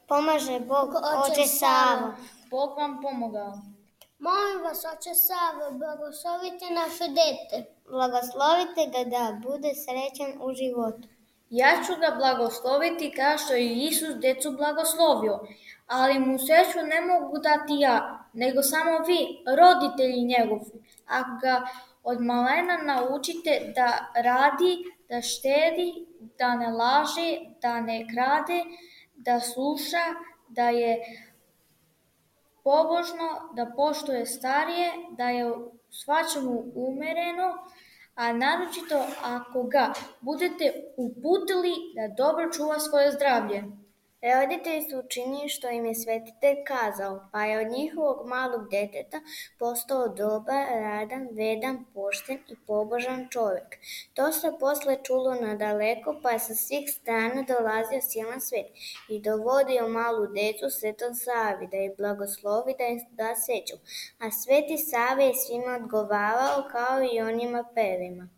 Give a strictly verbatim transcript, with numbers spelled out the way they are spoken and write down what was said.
Pomaže Bog, oče Savo. Bog vam pomogao. Molim vas, oče Savo, blagoslovite naše dete. Blagoslovite ga da bude srećan u životu. Ja ću ga blagosloviti kao što je Isus decu blagoslovio, ali mu sreću ne mogu dati ja, nego samo vi, roditelji njegovi. Ako ga od malena naučite da radi, da štedi, da ne laže, da ne krade, da sluša, da je pobožno, da poštuje starije, da je u svačemu umereno, a naročito ako ga budete uputili da dobro čuva svoje zdravlje. Roditelji su učinili što im je svetitelj kazao, pa je od njihovog malog deteta postao dobar, radan, vedan, pošten i pobožan čovjek. To se posle čulo nadaleko, pa je sa svih strana dolazio silan svet i dovodio malu decu Svetom Savi da ih blagoslovi da im da sreću, a Sveti Sava je svima odgovarao kao i onima prvima.